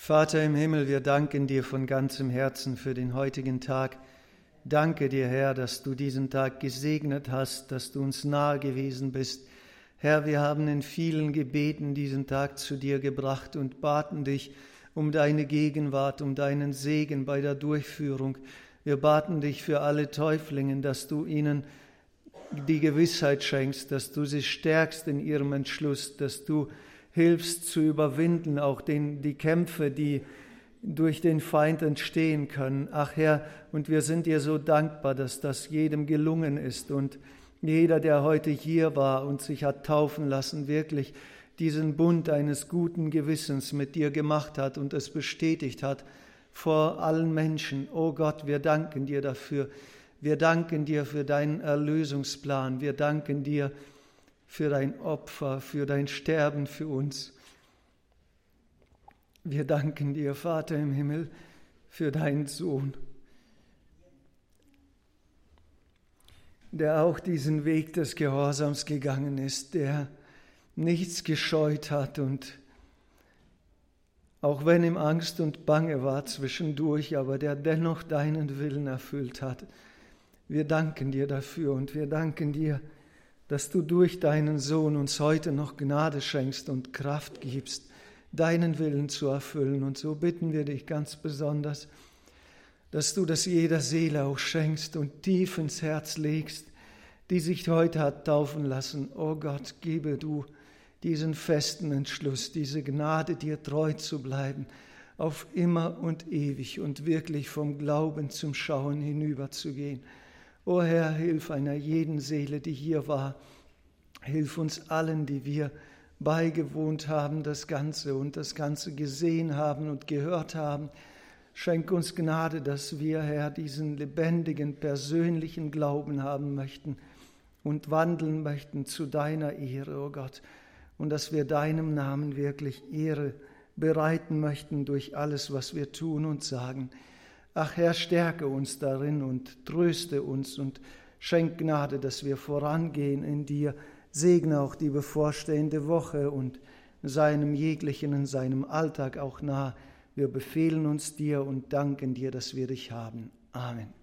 Vater im Himmel, wir danken dir von ganzem Herzen für den heutigen Tag. Danke dir, Herr, dass du diesen Tag gesegnet hast, dass du uns nahe gewesen bist. Herr, wir haben in vielen Gebeten diesen Tag zu dir gebracht und baten dich um deine Gegenwart, um deinen Segen bei der Durchführung. Wir baten dich für alle Täuflinge, dass du ihnen die Gewissheit schenkst, dass du sie stärkst in ihrem Entschluss, dass du hilfst zu überwinden, auch die Kämpfe, die durch den Feind entstehen können. Ach Herr, und wir sind dir so dankbar, dass das jedem gelungen ist und jeder, der heute hier war und sich hat taufen lassen, wirklich diesen Bund eines guten Gewissens mit dir gemacht hat und es bestätigt hat vor allen Menschen. Oh Gott, wir danken dir dafür. Wir danken dir für deinen Erlösungsplan. Wir danken dir für dein Opfer, für dein Sterben für uns. Wir danken dir, Vater im Himmel, für deinen Sohn, der auch diesen Weg des Gehorsams gegangen ist, der nichts gescheut hat und auch wenn ihm Angst und Bange war zwischendurch, aber der dennoch deinen Willen erfüllt hat. Wir danken dir dafür und wir danken dir, dass du durch deinen Sohn uns heute noch Gnade schenkst und Kraft gibst, deinen Willen zu erfüllen. Und so bitten wir dich ganz besonders, dass du das jeder Seele auch schenkst und tief ins Herz legst, die sich heute hat taufen lassen. O Gott, gebe du diesen festen Entschluss, diese Gnade, dir treu zu bleiben, auf immer und ewig und wirklich vom Glauben zum Schauen hinüberzugehen. O Herr, hilf einer jeden Seele, die hier war. Hilf uns allen, die wir beigewohnt haben, das Ganze gesehen haben und gehört haben. Schenk uns Gnade, dass wir, Herr, diesen lebendigen, persönlichen Glauben haben möchten und wandeln möchten zu deiner Ehre, o Gott. Und dass wir deinem Namen wirklich Ehre bereiten möchten durch alles, was wir tun und sagen. Ach Herr, stärke uns darin und tröste uns und schenk Gnade, dass wir vorangehen in dir. Segne auch die bevorstehende Woche und seinem jeglichen in seinem Alltag auch nah. Wir befehlen uns dir und danken dir, dass wir dich haben. Amen.